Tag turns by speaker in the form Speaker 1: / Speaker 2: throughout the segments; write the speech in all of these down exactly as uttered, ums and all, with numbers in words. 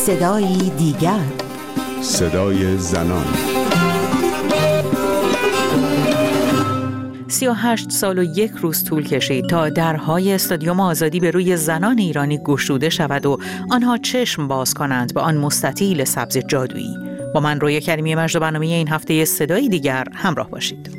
Speaker 1: صدایی دیگر،
Speaker 2: صدای زنان.
Speaker 3: سی و هشت سال و یک روز طول کشید تا درهای استادیوم آزادی به روی زنان ایرانی گشوده شود و آنها چشم باز کنند به آن مستطیل سبز جادویی. با من رویا کریمی مجد برنامه این هفته صدای دیگر همراه باشید.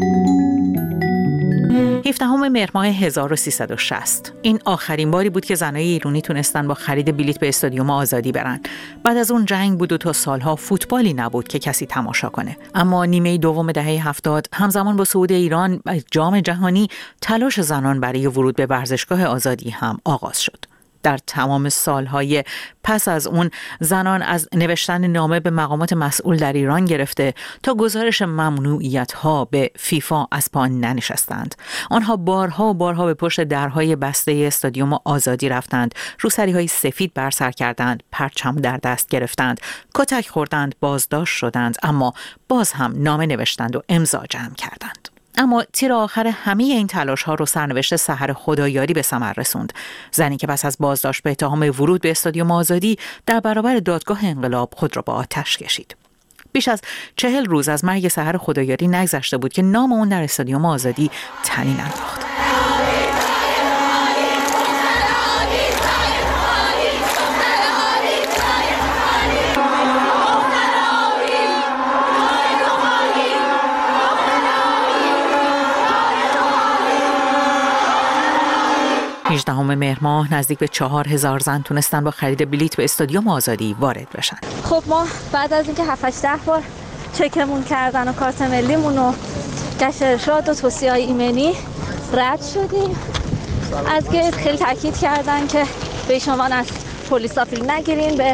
Speaker 3: هفدهم مهر ماه هزار و سیصد و شصت این آخرین باری بود که زنای ایرانی تونستن با خرید بلیت به استادیوم آزادی برن. بعد از اون جنگ بود و تا سالها فوتبالی نبود که کسی تماشا کنه. اما نیمه دوم دهه هفتاد همزمان با صعود ایران به جام جهانی تلاش زنان برای ورود به ورزشگاه آزادی هم آغاز شد. در تمام سالهای پس از اون زنان از نوشتن نامه به مقامات مسئول در ایران گرفته تا گزارش ممنوعیت‌ها به فیفا از پا ننشستند. آنها بارها و بارها به پشت درهای بسته استادیوم آزادی رفتند، روسری‌های سفید بر سر کردند، پرچم در دست گرفتند، کتک خوردند، بازداشت شدند، اما باز هم نامه نوشتند و امضا جمع کردند. اما تیر آخر همه این تلاش ها رو سرنوشت سحر خدایاری به ثمر رسوند. زنی که پس از بازداشت به اتهام ورود به استادیوم آزادی در برابر دادگاه انقلاب خود را به آتش کشید. بیش از چهل روز از مرگ سحر خدایاری نگذشته بود که نام اون در استادیوم آزادی طنین انداخت. هجدهم مهر ماه نزدیک به چهار هزار زن تونستن با خرید بلیت به استادیوم آزادی وارد بشن.
Speaker 4: خب ما بعد از اینکه هفت هشت بار چکمون کردن و کارت ملیمون و گشت ارشاد و توصیه‌های ایمنی رد شدیم. از گیت خیلی تاکید کردن که به شما از پلیسا فیلم نگیرین، به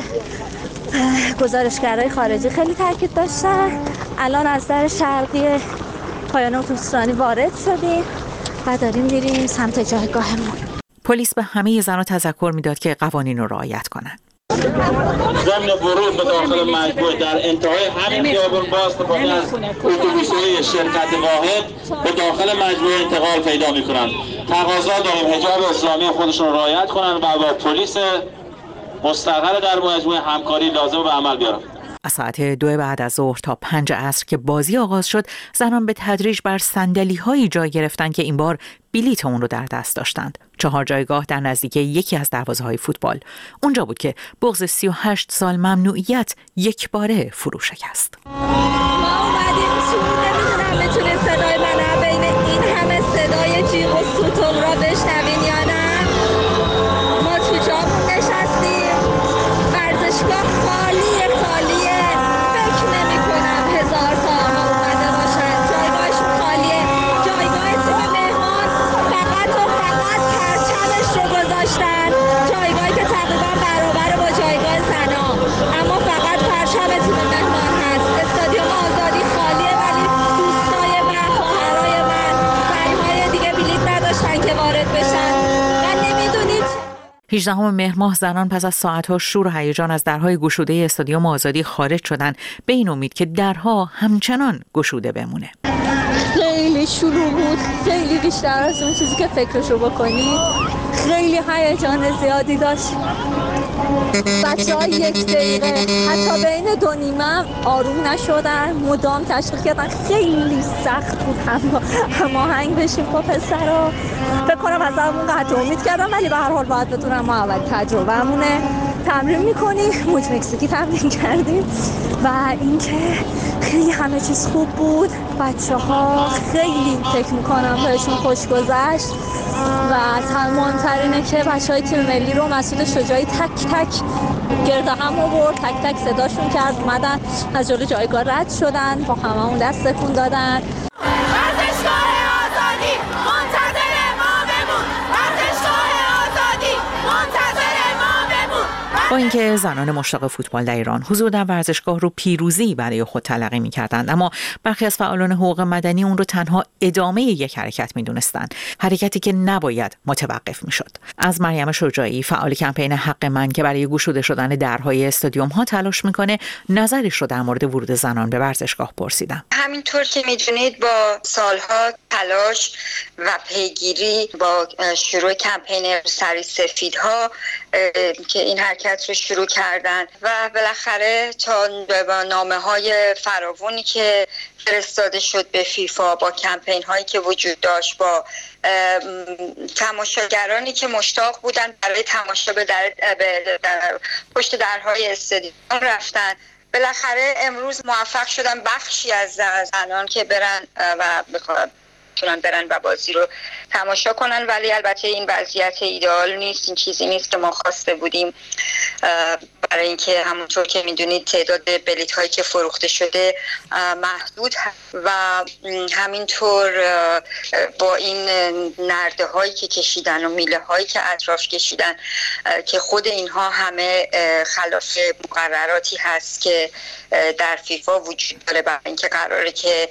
Speaker 4: گزارشگرای خارجی خیلی تاکید داشتن. الان از در شرقی پایان اتوبوسرانی وارد شدیم و داریم میریم سمت جایگاهمون.
Speaker 3: پلیس به همه زنان تذکر میداد که قوانین رو رعایت کنند.
Speaker 5: ضمن ورود به داخل مجموعه در انتهای همین خیابان با استفاده از اتوبوس‌های شرکت واحد به داخل مجموعه انتقال پیدا می‌کنند. تقاضا داریم حجاب اسلامی خودشون رو رعایت کنند و با پلیس مستقر در مجموعه همکاری لازم به عمل بیارن.
Speaker 3: از ساعت دو بعد از ظهر تا پنج عصر که بازی آغاز شد، زنان به تدریج بر صندلی‌هایی جای گرفتند که این بار بلیط اون رو در دست داشتند. چهار جایگاه در نزدیکی یکی از دروازه‌های فوتبال. اونجا بود که بغض سی و هشت سال ممنوعیت یک باره فرو شکست.
Speaker 4: ما اومدیم تو، نمیدونم بتونید صدای من بین این همه صدای جیغ و سوتون را بشنوین یا نه. ما تو جامون نشستیم، ورزشگاه خالیه خالیه، فکر نمی کنم هزار تا آقا اومده باشن. جایگاهشون خالیه. جایگاه تیم مهمان فقط و فقط پرچمش رو گذاشتن، جایگاهی که تقریبا برابر با جایگاه زنا، اما فقط پرچم تیم مهمان هست. استادیوم آزادی خالیه، ولی دوستای من، خواهرای من، زنهای دیگه بلیط نداشتن که وارد بشن. و نمیدونید
Speaker 3: هجدهم مهر ماه زنان پس از ساعت‌ها شور و هیجان از درهای گشوده استادیوم آزادی خارج شدند، به این امید که درها همچنان گشوده بمونه.
Speaker 4: خیلی شروع بود، خیلی بیشتر از اون چیزی که فکرشو بکنی. خیلی هیجان زیادی داشت. بچه‌ها یک دقیقه حتی بین دو نیمه آروم نشدن، مدام تشویق کردن. خیلی سخت بود هم هماهنگ بشیم با پسرا. فکر کنم از همون قطع امید کردم، ولی به هر حال باید بدونم ما اول تجربه‌مونه. تمرین می‌کنیم، موج مکزیکی تمرین کردیم و اینکه خیلی همه چیز خوب بود. بچه‌ها خیلی فکر می‌کنم بهشون خوش گذشت و مهم‌ترینه که بچه‌های تیم ملی رو مسعود شجاعی تک تک گرد هم آورد، تک تک صداشون کرد، اومدن از جلوی جایگاه رد شدن، با هممون دست تکون دادن.
Speaker 3: با اینکه زنان مشتاق فوتبال در ایران حضور در ورزشگاه رو پیروزی برای خود تلقی می‌کردند، اما برخی از فعالان حقوق مدنی اون رو تنها ادامه یک حرکت می‌دونستند، حرکتی که نباید متوقف می‌شد. از مریم شجاعی، فعال کمپین حق من که برای گشوده شدن درهای استادیوم‌ها تلاش می‌کنه، نظرش رو در مورد ورود زنان به ورزشگاه پرسیدم.
Speaker 6: همینطور که می‌دونید با سالها تلاش و پیگیری با شروع کمپین روسری سفیدها که این حرکت رو شروع کردن و بالاخره تا نامه های فراوانی که فرستاده شد به فیفا، با کمپین هایی که وجود داشت، با تماشاگرانی که مشتاق بودن برای تماشا به در به در پشت درهای استادیوم رفتن، بالاخره امروز موفق شدن بخشی از زنان که برن و بتونن برن و بازی رو تماشا کنن. ولی البته این وضعیت ایدئال نیست، این چیزی نیست که ما خواسته بودیم، برای اینکه همونطور که میدونید تعداد بلیط هایی که فروخته شده محدود و همینطور با این نرده هایی که کشیدن و میله هایی که اطراف کشیدن که خود اینها همه خلاف مقرراتی هست که در فیفا وجود داره، برای اینکه قراره که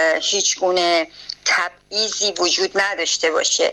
Speaker 6: هیچ گونه تبعیضی وجود نداشته باشه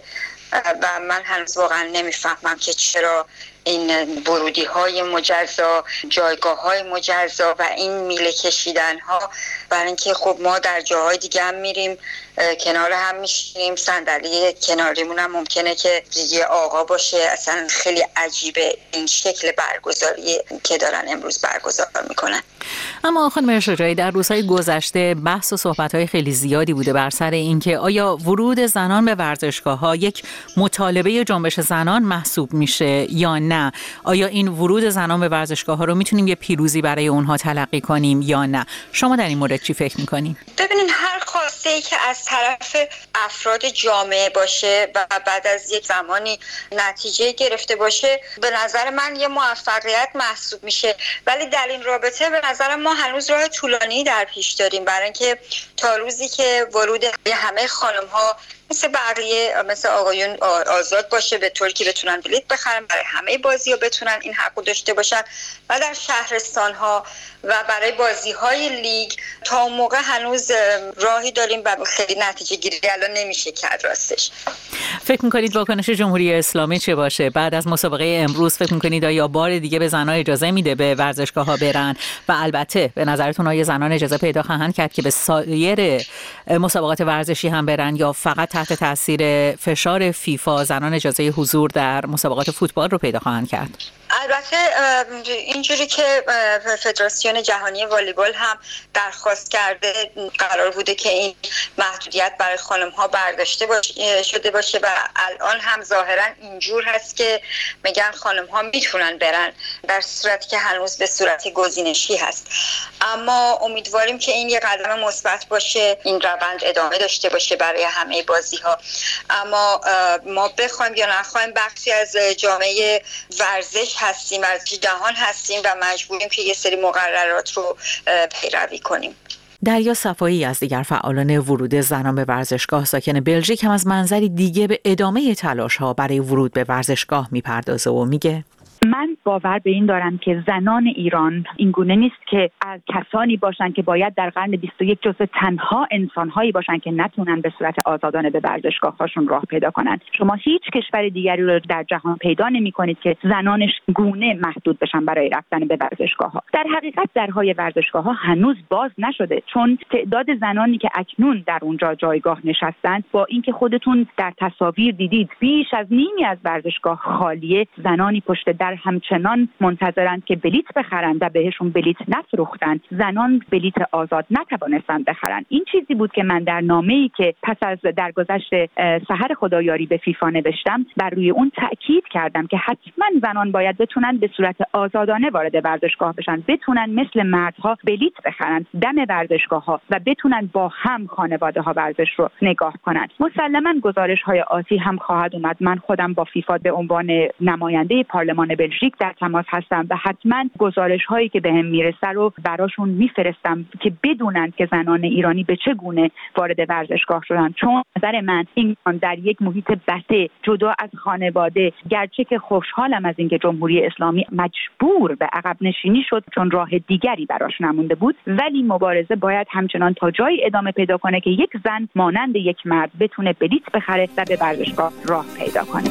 Speaker 6: و من هنوز واقعا نمیفهمم که چرا این ورودی های مجزا، جایگاه های مجزا و این میله کشیدن ها، برای اینکه خب ما در جاهای دیگه هم میریم کنار هم میشینیم، صندلی کناریمون هم ممکنه که یه آقا باشه. اصلا خیلی عجیبه این شکل برگزاری که دارن امروز برگزار میکنن.
Speaker 3: اما خانم شجاعی، در روزهای گذشته بحث و صحبت‌های خیلی زیادی بوده بر سر اینکه آیا ورود زنان به ورزشگاه‌ها یک مطالبه جنبش زنان محسوب میشه یا نه؟ آیا این ورود زنان به ورزشگاه‌ها رو میتونیم یه پیروزی برای اونها تلقی کنیم یا نه؟ شما در این مورد چی فکر می‌کنین؟
Speaker 6: ببینین، هر خواسته‌ای که از طرف افراد جامعه باشه و بعد از یک زمانی نتیجه گرفته باشه، به نظر من یه موفقیت محسوب میشه. ولی در این رابطه به نظر ما هنوز راه طولانی در پیش داریم، برای اینکه تا روزی که ورود همه خانم‌ها مثل بقیه مثل آقایون آزاد باشه، به طوری که بتونن بلیط بخرن برای همه بازی‌ها، بتونن این حقو داشته باشن و در شهرستان‌ها و برای بازی‌های لیگ، تا اون موقع هنوز راهی داریم و خیلی نتیجه گیری الان نمیشه کرد راستش.
Speaker 3: فکر می‌کنید واکنش جمهوری اسلامی چه باشه بعد از مسابقه امروز؟ فکر می‌کنید آیا بار دیگه به زنان اجازه میده به ورزشگاه‌ها برن؟ و البته به نظرتون آیا زنان اجازه پیدا خواهند کرد که به سایر مسابقات ورزشی هم برن، یا فقط تحت تاثیر فشار فیفا زنان اجازه حضور در مسابقات فوتبال رو پیدا خواهند کرد؟
Speaker 6: البته اینجوری که فدراسیون جهانی والیبال هم درخواست کرده، قرار بوده که این محدودیت برای خانم‌ها برداشته باشه شده باشه و الان هم ظاهرا اینجور هست که میگن خانم‌ها میتونن برن، در صورتی که هنوز به صورت گزینشی هست. اما امیدواریم که این یه قدم مثبت باشه، این روند ادامه داشته باشه برای همه بازی‌ها. اما ما بخوایم یا نخوایم بخشی از جامعه ورزش هستیم، از جهان هستیم و مجبوریم که یه سری مقررات رو پیروی کنیم.
Speaker 3: دریا صفایی از دیگر فعالان ورود زنان به ورزشگاه ساکن بلژیک هم از منظری دیگه به ادامه تلاش‌ها برای ورود به ورزشگاه میپردازه و میگه:
Speaker 1: من باور به این دارم که زنان ایران اینگونه نیست که از کسانی باشن که باید در قرن بیست و یک جزو تنها انسان‌هایی باشن که نتونن به صورت آزادانه به ورزشگاه‌هاشون راه پیدا کنن. شما هیچ کشور دیگری رو در جهان پیدا نمی‌کنید که زنانش گونه محدود بشن برای رفتن به ورزشگاه‌ها. در حقیقت درهای ورزشگاه‌ها هنوز باز نشده، چون تعداد زنانی که اکنون در اونجا جایگاه نشستن، با اینکه خودتون در تصاویر دیدید بیش از نیمی از ورزشگاه خالیه، زنانی پشت در همچنان منتظرند که بلیط بخرند و بهشون بلیط نفروختند. زنان بلیط آزاد نتوانستند بخرند. این چیزی بود که من در نامه‌ای که پس از درگذشت سحر خدایاری به فیفا نوشتم بر روی اون تأکید کردم که حتما زنان باید بتونن به صورت آزادانه وارد ورزشگاه بشن، بتونن مثل مردها بلیط بخرن دم ورزشگاه‌ها و بتونن با هم خانواده‌ها ورزش رو نگاه کنن. مسلماً گزارش‌های آتی هم خواهد اومد. من خودم با فیفا به عنوان نماینده پارلمان بلژیک در تماس هستم و حتما گزارش هایی که بهم میرسه رو براشون میفرستم که بدونن که زنان ایرانی به چه گونه وارد ورزشگاه شدن. چون نظر من این در یک محیط بسته جدا از خانواده، گرچه که خوشحالم از اینکه جمهوری اسلامی مجبور به عقب نشینی شد چون راه دیگری براش نمونده بود، ولی مبارزه باید همچنان تا جایی ادامه پیدا کنه که یک زن مانند یک مرد بتونه بلیط بخره و به ورزشگاه راه پیدا کنه.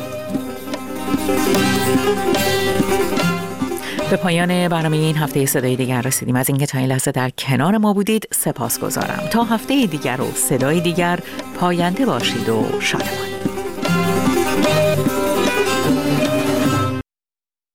Speaker 3: به پایان برنامه این هفته صدای دیگر رسیدیم. از اینکه تا این لحظه در کنار ما بودید سپاسگزارم. تا هفته دیگر و صدای دیگر، پاینده باشید و شادمان.